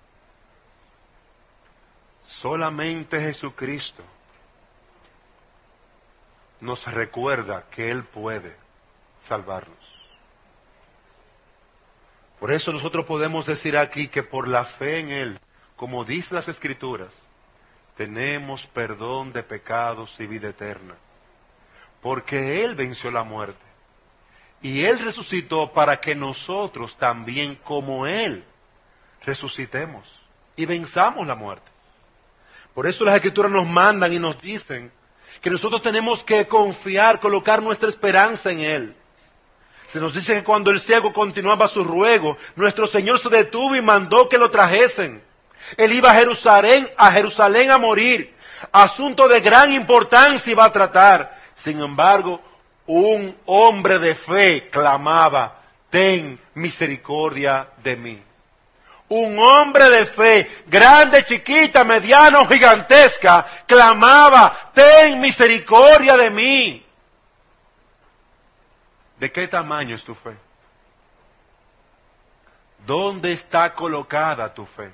Solamente Jesucristo nos recuerda que Él puede salvarnos. Por eso nosotros podemos decir aquí que por la fe en Él, como dice las Escrituras, tenemos perdón de pecados y vida eterna. Porque Él venció la muerte. Y Él resucitó para que nosotros también, como Él, resucitemos y venzamos la muerte. Por eso las Escrituras nos mandan y nos dicen que nosotros tenemos que confiar, colocar nuestra esperanza en Él. Se nos dice que cuando el ciego continuaba su ruego, nuestro Señor se detuvo y mandó que lo trajesen. Él iba a Jerusalén, a Jerusalén a morir. Asunto de gran importancia iba a tratar. Sin embargo, un hombre de fe clamaba, ten misericordia de mí. Un hombre de fe, grande, chiquita, mediana o gigantesca, clamaba, ten misericordia de mí. ¿De qué tamaño es tu fe? ¿Dónde está colocada tu fe?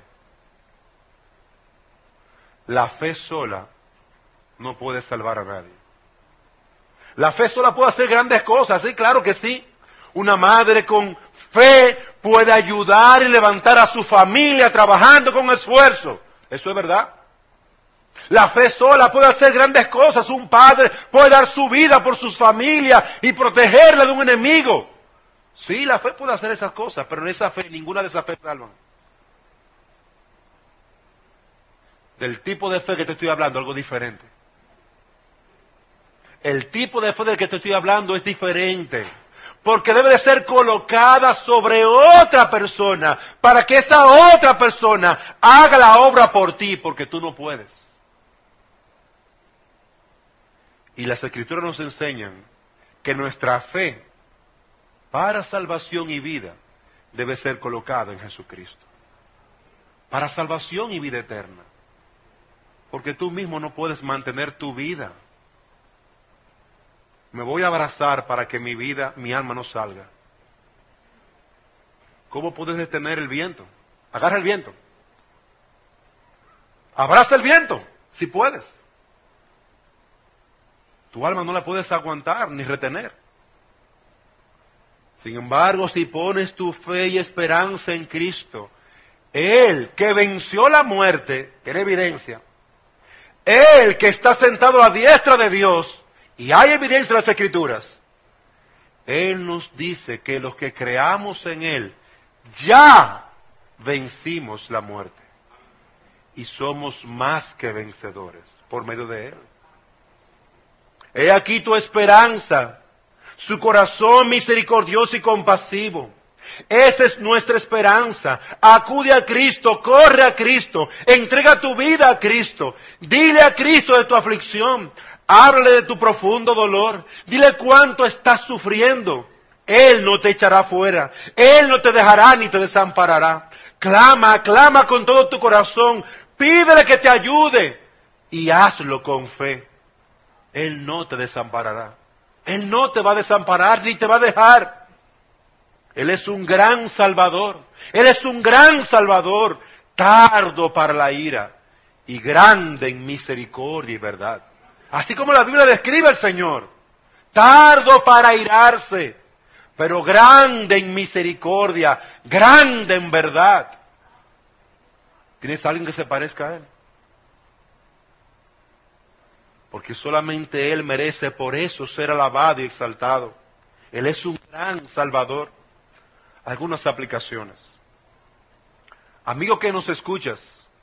La fe sola no puede salvar a nadie. La fe sola puede hacer grandes cosas, sí, claro que sí. Una madre con fe puede ayudar y levantar a su familia trabajando con esfuerzo. Eso es verdad. La fe sola puede hacer grandes cosas. Un padre puede dar su vida por sus familias y protegerla de un enemigo. Sí, la fe puede hacer esas cosas, pero en esa fe, ninguna de esas fe salvan. Del tipo de fe que te estoy hablando, algo diferente. El tipo de fe del que te estoy hablando es diferente. Porque debe de ser colocada sobre otra persona, para que esa otra persona haga la obra por ti, porque tú no puedes. Y las Escrituras nos enseñan que nuestra fe para salvación y vida debe ser colocada en Jesucristo. Para salvación y vida eterna. Porque tú mismo no puedes mantener tu vida. Me voy a abrazar para que mi vida, mi alma no salga. ¿Cómo puedes detener el viento? Agarra el viento. Abraza el viento, si puedes. Tu alma no la puedes aguantar ni retener. Sin embargo, si pones tu fe y esperanza en Cristo, Él que venció la muerte, que era evidencia, Él que está sentado a la diestra de Dios, y hay evidencia en las Escrituras, Él nos dice que los que creamos en Él, ya vencimos la muerte. Y somos más que vencedores por medio de Él. He aquí tu esperanza, su corazón misericordioso y compasivo. Esa es nuestra esperanza. Acude a Cristo, corre a Cristo, entrega tu vida a Cristo. Dile a Cristo de tu aflicción, háblale de tu profundo dolor, dile cuánto estás sufriendo. Él no te echará fuera, Él no te dejará ni te desamparará. Clama, clama con todo tu corazón, pídele que te ayude y hazlo con fe. Él no te desamparará. Él no te va a desamparar ni te va a dejar. Él es un gran Salvador. Él es un gran Salvador, tardo para la ira y grande en misericordia y verdad. Así como la Biblia describe al Señor. Tardo para irarse, pero grande en misericordia, grande en verdad. ¿Tienes alguien que se parezca a Él? Porque solamente Él merece por eso ser alabado y exaltado. Él es un gran Salvador. Algunas aplicaciones. Amigo que nos escuchas,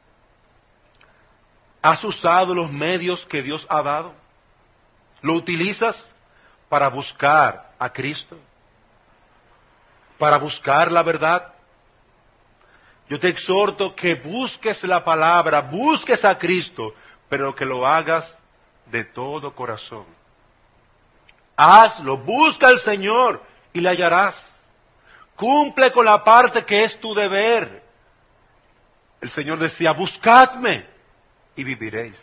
¿has usado los medios que Dios ha dado? ¿Lo utilizas para buscar a Cristo? ¿Para buscar la verdad? Yo te exhorto que busques la palabra, busques a Cristo, pero que lo hagas de todo corazón. Hazlo, busca al Señor y le hallarás. Cumple con la parte que es tu deber. El Señor decía, buscadme y viviréis.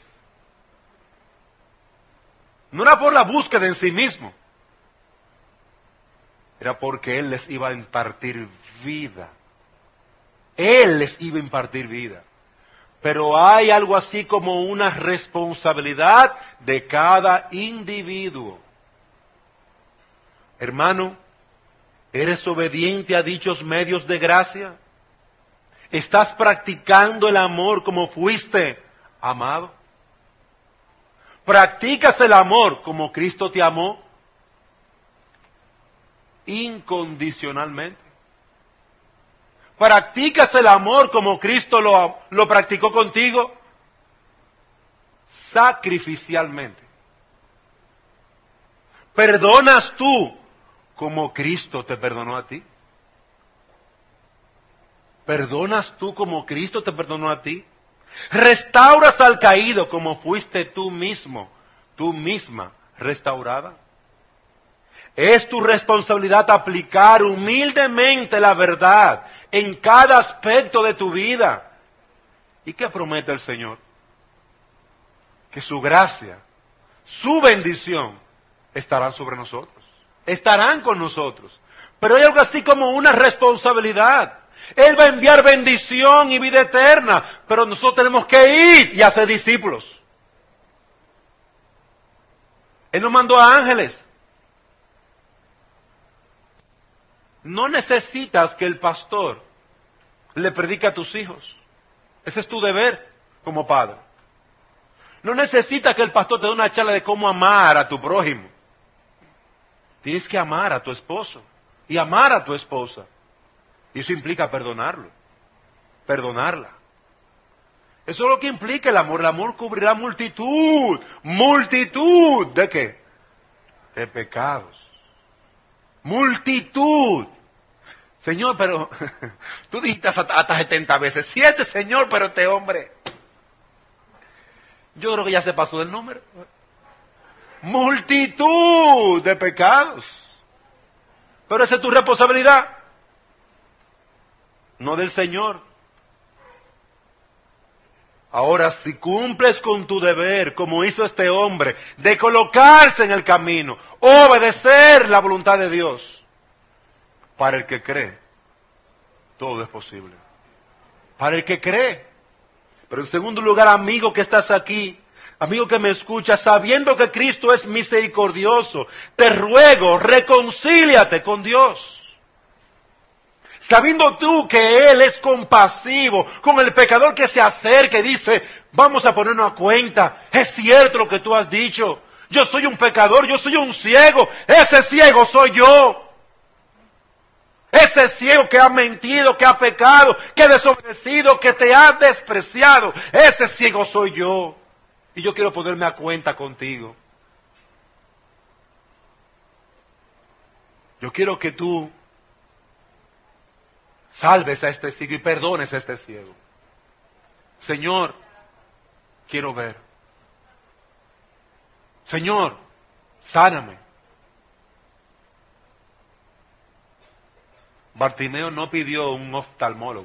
No era por la búsqueda en sí mismo, era porque Él les iba a impartir vida. Él les iba a impartir vida. Pero hay algo así como una responsabilidad de cada individuo. Hermano, ¿eres obediente a dichos medios de gracia? ¿Estás practicando el amor como fuiste amado? ¿Practicas el amor como Cristo te amó? Incondicionalmente. ¿Practicas el amor como Cristo lo, lo practicó contigo? Sacrificialmente. ¿Perdonas tú como Cristo te perdonó a ti? ¿Perdonas tú como Cristo te perdonó a ti? ¿Restauras al caído como fuiste tú mismo, tú misma restaurada? Es tu responsabilidad aplicar humildemente la verdad en cada aspecto de tu vida. ¿Y qué promete el Señor? Que su gracia, su bendición estarán sobre nosotros, estarán con nosotros. Pero hay algo así como una responsabilidad. Él va a enviar bendición y vida eterna, pero nosotros tenemos que ir y hacer discípulos. Él nos mandó a ángeles. No necesitas que el pastor le predique a tus hijos. Ese es tu deber como padre. No necesitas que el pastor te dé una charla de cómo amar a tu prójimo. Tienes que amar a tu esposo y amar a tu esposa. Y eso implica perdonarlo, perdonarla. Eso es lo que implica el amor. El amor cubrirá multitud, multitud ¿de qué? De pecados. Multitud. Señor, pero tú dijiste hasta, hasta setenta veces, siete, Señor, pero este hombre, yo creo que ya se pasó del número. Multitud de pecados. Pero esa es tu responsabilidad, no del Señor. Ahora, si cumples con tu deber, como hizo este hombre, de colocarse en el camino, obedecer la voluntad de Dios, para el que cree, todo es posible. Para el que cree. Pero en segundo lugar, amigo que estás aquí, amigo que me escuchas, sabiendo que Cristo es misericordioso, te ruego, reconcíliate con Dios. Sabiendo tú que Él es compasivo con el pecador que se acerca y dice, vamos a ponernos a cuenta, es cierto lo que tú has dicho, yo soy un pecador, yo soy un ciego, ese ciego soy yo. Ese ciego que ha mentido, que ha pecado, que ha desobedecido, que te ha despreciado, ese ciego soy yo. Y yo quiero ponerme a cuenta contigo. Yo quiero que tú salves a este ciego y perdones a este ciego. Señor, quiero ver. Señor, sáname. Bartimeo no pidió un oftalmólogo.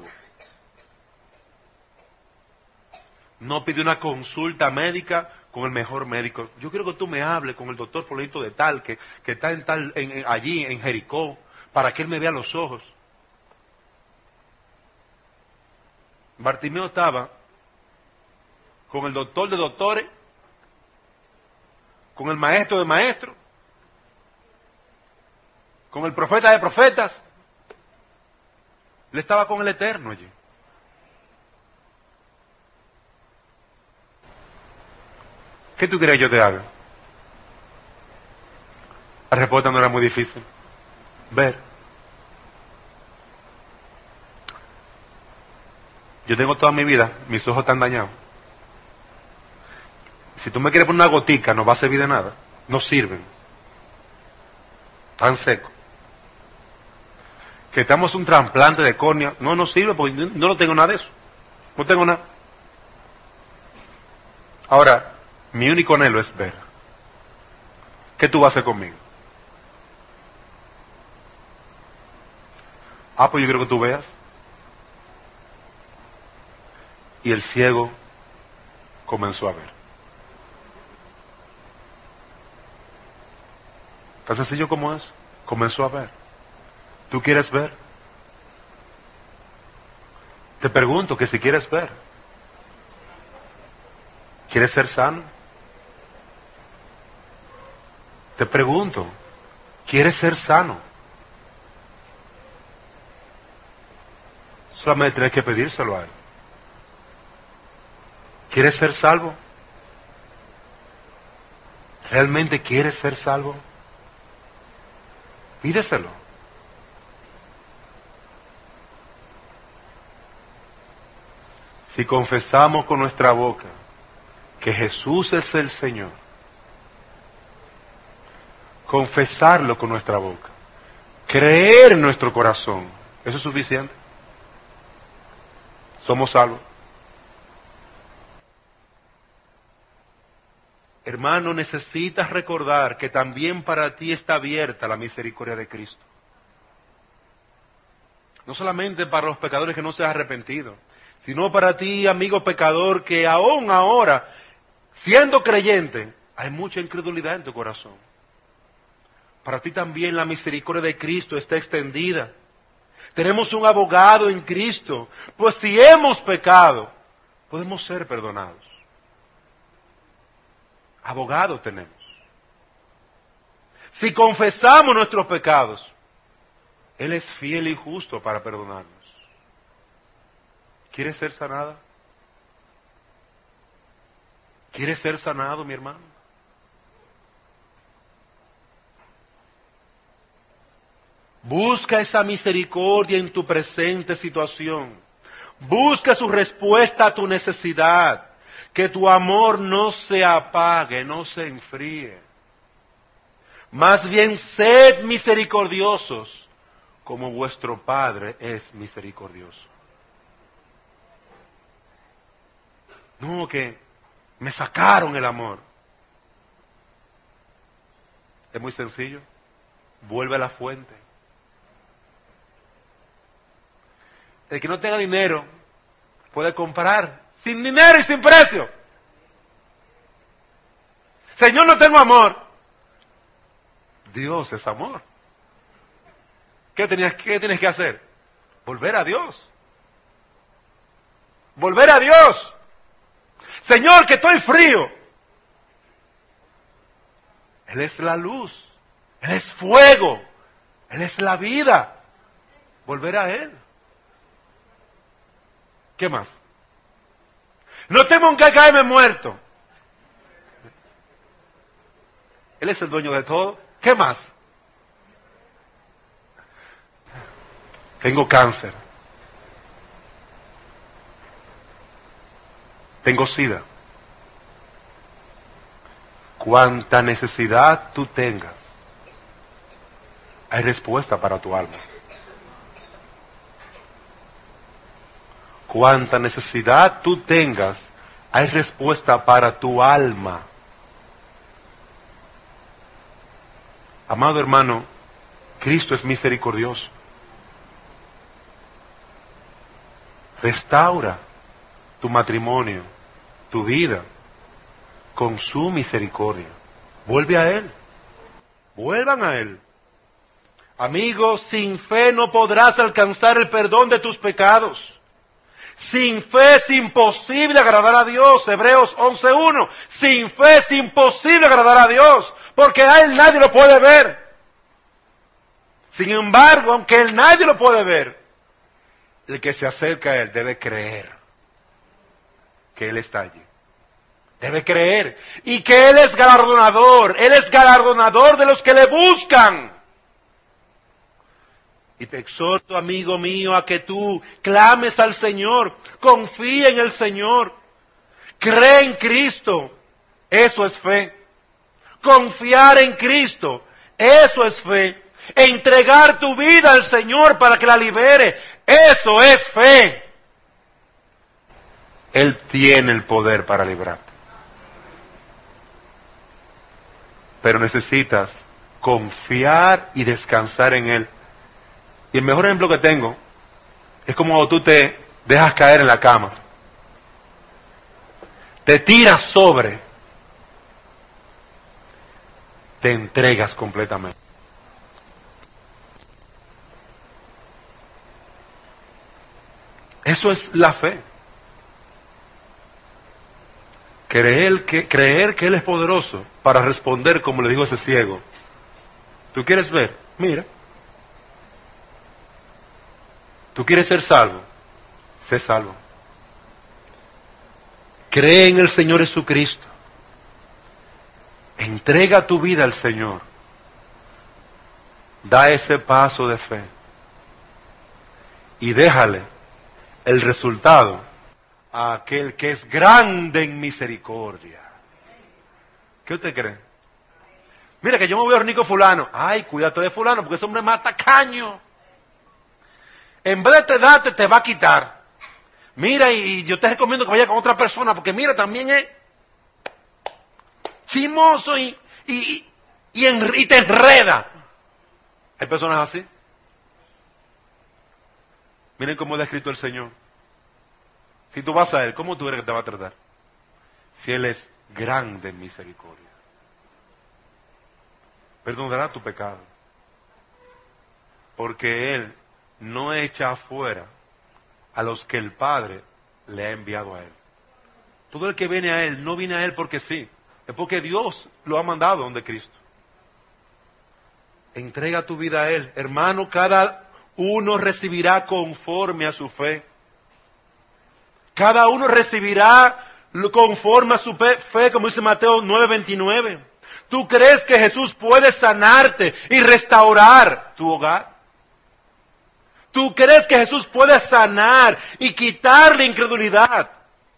No pidió una consulta médica con el mejor médico. Yo quiero que tú me hables con el doctor fulanito de tal, que, que está en tal, en, en, allí en Jericó, para que él me vea los ojos. Bartimeo estaba con el doctor de doctores, con el maestro de maestros, con el profeta de profetas. Él estaba con el Eterno allí. ¿Qué tú quieres que yo te haga? La respuesta no era muy difícil. Ver. Yo tengo toda mi vida, mis ojos están dañados. Si tú me quieres poner una gotica, no va a servir de nada. No sirven. Tan secos. Que estamos un trasplante de córnea, no nos sirve porque yo no tengo nada de eso. No tengo nada. Ahora, mi único anhelo es ver. ¿Qué tú vas a hacer conmigo? Ah, pues yo quiero que tú veas. Y el ciego comenzó a ver. Tan sencillo como es. Comenzó a ver. ¿Tú quieres ver? Te pregunto que si quieres ver. ¿Quieres ser sano? Te pregunto, ¿quieres ser sano? Solamente tienes que pedírselo a Él. ¿Quieres ser salvo? ¿Realmente quieres ser salvo? Pídeselo. Si confesamos con nuestra boca que Jesús es el Señor, confesarlo con nuestra boca creer en nuestro corazón, eso es suficiente. Somos salvos. Hermano, necesitas recordar que también para ti está abierta la misericordia de Cristo. No solamente para los pecadores que no se han arrepentido, sino para ti, amigo pecador, que aún ahora, siendo creyente, hay mucha incredulidad en tu corazón. Para ti también la misericordia de Cristo está extendida. Tenemos un abogado en Cristo, pues si hemos pecado, podemos ser perdonados. Abogado tenemos. Si confesamos nuestros pecados, Él es fiel y justo para perdonarnos. ¿Quieres ser sanada? ¿Quieres ser sanado, mi hermano? Busca esa misericordia en tu presente situación. Busca su respuesta a tu necesidad. Que tu amor no se apague, no se enfríe. Más bien, sed misericordiosos, como vuestro Padre es misericordioso. No, que me sacaron el amor. Es muy sencillo. Vuelve a la fuente. El que no tenga dinero puede comprar sin dinero y sin precio. Señor, no tengo amor. Dios es amor. ¿Qué tenías, qué tienes que hacer? Volver a Dios. Volver a Dios. Señor, que estoy frío. Él es la luz. Él es fuego. Él es la vida. Volver a Él. ¿Qué más? No tengo que caerme muerto. Él es el dueño de todo. ¿Qué más? Tengo cáncer. Tengo sida. Cuanta necesidad tú tengas, hay respuesta para tu alma. Cuanta necesidad tú tengas, hay respuesta para tu alma. Amado hermano, Cristo es misericordioso. Restaura tu matrimonio, tu vida, con su misericordia. Vuelve a Él. Vuelvan a Él. Amigo, sin fe no podrás alcanzar el perdón de tus pecados. Sin fe es imposible agradar a Dios. Hebreos once uno. Sin fe es imposible agradar a Dios, porque a Él nadie lo puede ver. Sin embargo, aunque Él nadie lo puede ver, el que se acerca a Él debe creer que Él está allí. Debe creer. Y que Él es galardonador. Él es galardonador de los que le buscan. Y te exhorto, amigo mío, a que tú clames al Señor, confía en el Señor, cree en Cristo, eso es fe. Confiar en Cristo, eso es fe. Entregar tu vida al Señor para que la libere, eso es fe. Él tiene el poder para librarte. Pero necesitas confiar y descansar en Él. Y el mejor ejemplo que tengo es como cuando tú te dejas caer en la cama. Te tiras sobre. Te entregas completamente. Eso es la fe. Creer que, creer que Él es poderoso para responder como le dijo ese ciego. ¿Tú quieres ver? Mira. ¿Tú quieres ser salvo? Sé salvo. Cree en el Señor Jesucristo. Entrega tu vida al Señor. Da ese paso de fe. Y déjale el resultado a aquel que es grande en misericordia. ¿Qué usted cree? Mira que yo me voy a reunir con fulano. Ay, cuídate de fulano porque ese hombre mata caño. En vez de te darte, te va a quitar. Mira, y yo te recomiendo que vayas con otra persona porque mira, también es chismoso y, y, y, y, en, y te enreda. Hay personas así. Miren cómo ha descrito el Señor. Si tú vas a Él, ¿cómo tú crees que te va a tratar? Si Él es grande en misericordia. Perdonará tu pecado. Porque Él no echa afuera a los que el Padre le ha enviado a Él. Todo el que viene a Él, no viene a Él porque sí. Es porque Dios lo ha mandado donde Cristo. Entrega tu vida a Él. Hermano, cada uno recibirá conforme a su fe. Cada uno recibirá conforme a su fe, como dice Mateo nueve veintinueve. ¿Tú crees que Jesús puede sanarte y restaurar tu hogar? ¿Tú crees que Jesús puede sanar y quitar la incredulidad?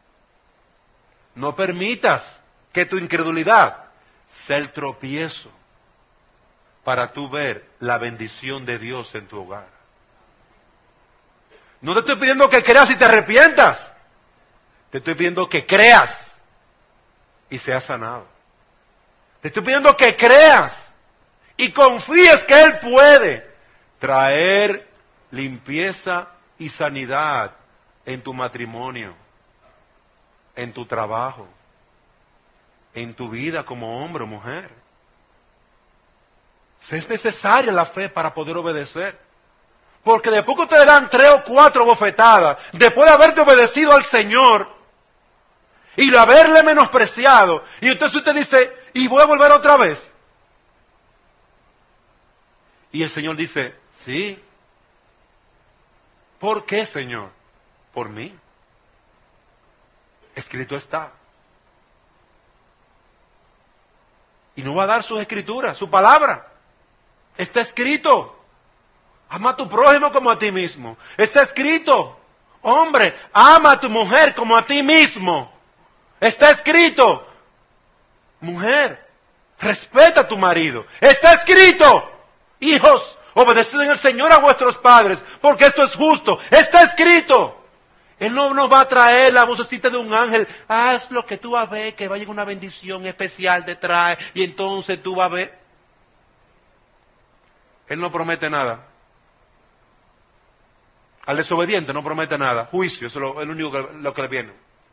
No permitas que tu incredulidad sea el tropiezo para tú ver la bendición de Dios en tu hogar. No te estoy pidiendo que creas y te arrepientas. Te estoy pidiendo que creas y seas sanado. Te estoy pidiendo que creas y confíes que Él puede traer limpieza y sanidad en tu matrimonio, en tu trabajo, en tu vida como hombre o mujer. Es necesaria la fe para poder obedecer. Porque después que te dan tres o cuatro bofetadas, después de haberte obedecido al Señor y de haberle menospreciado, y entonces usted dice, y voy a volver otra vez. Y el Señor dice, sí. ¿Por qué, Señor? Por mí. Escrito está. Y no va a dar sus escrituras, su palabra. Está escrito. Ama a tu prójimo como a ti mismo. Está escrito. Hombre, ama a tu mujer como a ti mismo. Está escrito. Mujer, respeta a tu marido. Está escrito. Hijos, obedeced en el Señor a vuestros padres, porque esto es justo. Está escrito. Él no nos va a traer la vocecita de un ángel. Haz lo que tú vas a ver, que vaya una bendición especial te trae, y entonces tú vas a ver. Él no promete nada. Al desobediente no promete nada. Juicio, eso es lo, el único que, lo que le viene.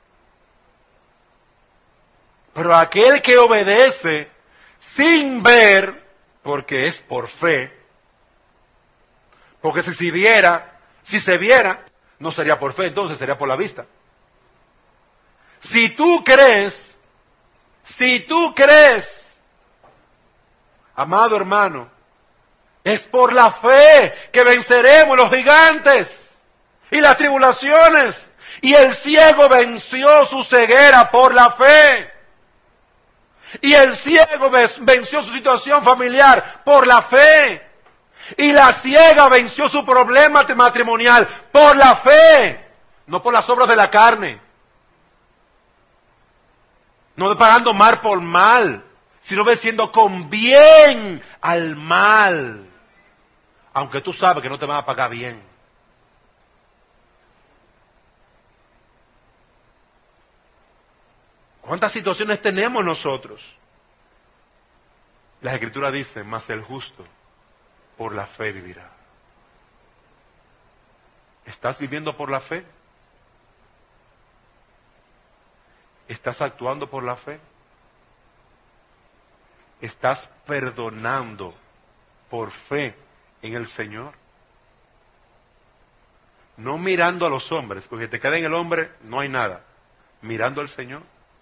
Pero aquel que obedece sin ver, porque es por fe, porque si se viera, si se viera, no sería por fe, entonces sería por la vista. Si tú crees, si tú crees, amado hermano, es por la fe que venceremos los gigantes y las tribulaciones. Y el ciego venció su ceguera por la fe. Y el ciego venció su situación familiar por la fe. Y la ciega venció su problema matrimonial por la fe. No por las obras de la carne. No pagando mal por mal, sino venciendo con bien al mal. Aunque tú sabes que no te van a pagar bien. ¿Cuántas situaciones tenemos nosotros? Las Escrituras dicen, mas el justo por la fe vivirá. ¿Estás viviendo por la fe? ¿Estás actuando por la fe? ¿Estás perdonando por fe en el Señor? No mirando a los hombres, porque te queda en el hombre, no hay nada. Mirando al Señor.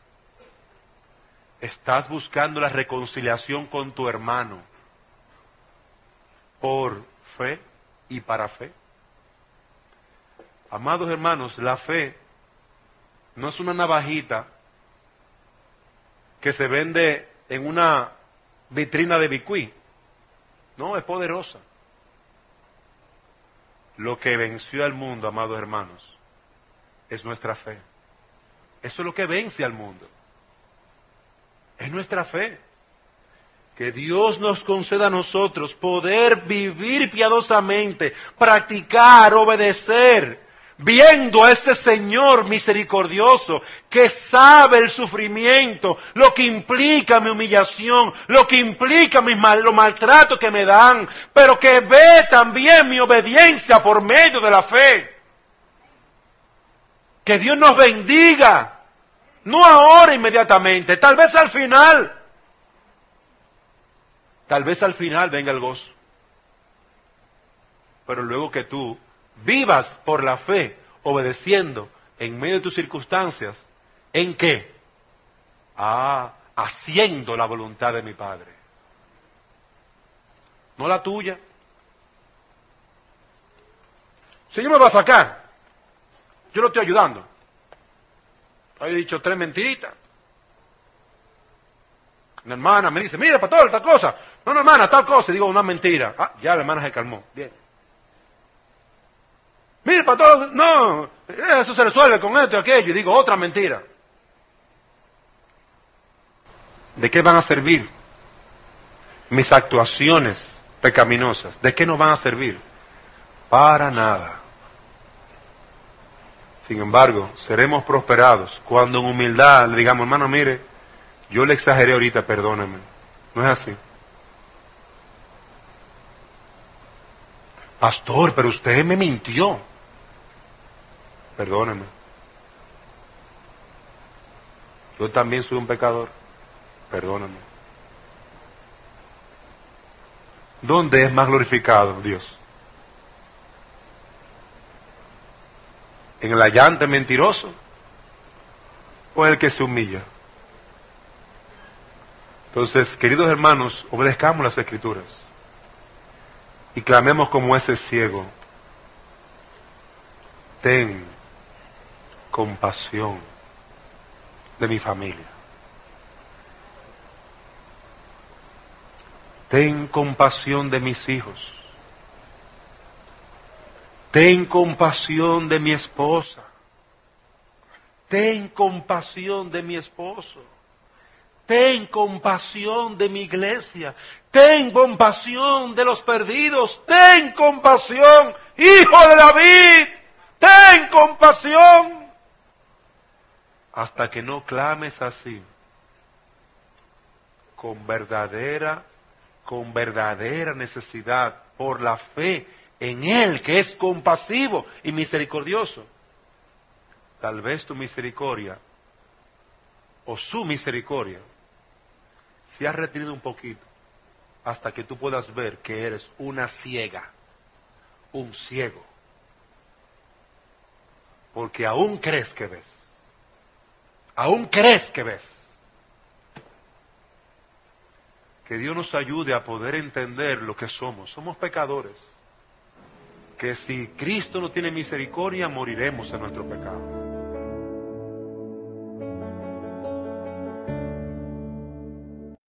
Estás buscando la reconciliación con tu hermano por fe y para fe. Amados hermanos, la fe no es una navajita que se vende en una vitrina de Bicuí. No, es poderosa. Lo que venció al mundo, amados hermanos, es nuestra fe. Eso es lo que vence al mundo. Es nuestra fe. Que Dios nos conceda a nosotros poder vivir piadosamente, practicar, obedecer, viendo a ese Señor misericordioso que sabe el sufrimiento, lo que implica mi humillación, lo que implica mis mal, los maltratos que me dan, pero que ve también mi obediencia por medio de la fe. Que Dios nos bendiga, no ahora inmediatamente, tal vez al final. Tal vez al final venga el gozo. Pero luego que tú vivas por la fe, obedeciendo en medio de tus circunstancias, ¿en qué? Ah, haciendo la voluntad de mi Padre. No la tuya. Señor me va a sacar. Yo lo estoy ayudando. He dicho tres mentiritas. Una hermana me dice, mira, pastor, tal cosa. No, no, hermana, tal cosa. Y digo, una mentira. Ah, ya la hermana se calmó. Bien. Mire, pastor, no, eso se resuelve con esto y aquello. Y digo, otra mentira. ¿De qué van a servir mis actuaciones pecaminosas? ¿De qué nos van a servir? Para nada. Sin embargo, seremos prosperados cuando en humildad le digamos, hermano, mire, yo le exageré ahorita, perdóneme. No es así. Pastor, pero usted me mintió. Perdóneme. Yo también soy un pecador. Perdóneme. ¿Dónde es más glorificado Dios? ¿En el allante mentiroso o en el que se humilla? Entonces, queridos hermanos, obedezcamos las Escrituras y clamemos como ese ciego: ten compasión de mi familia. Ten compasión de mis hijos. Ten compasión de mi esposa. Ten compasión de mi esposo. Ten compasión de mi iglesia. Ten compasión de los perdidos. Ten compasión, hijo de David. Ten compasión. Hasta que no clames así, con verdadera, con verdadera necesidad, por la fe en Él, que es compasivo y misericordioso. Tal vez tu misericordia, o su misericordia, se ha retenido un poquito, hasta que tú puedas ver que eres una ciega, un ciego. Porque aún crees que ves. Aún crees que ves. Que Dios nos ayude a poder entender lo que somos. Somos pecadores. Que si Cristo no tiene misericordia, moriremos en nuestro pecado.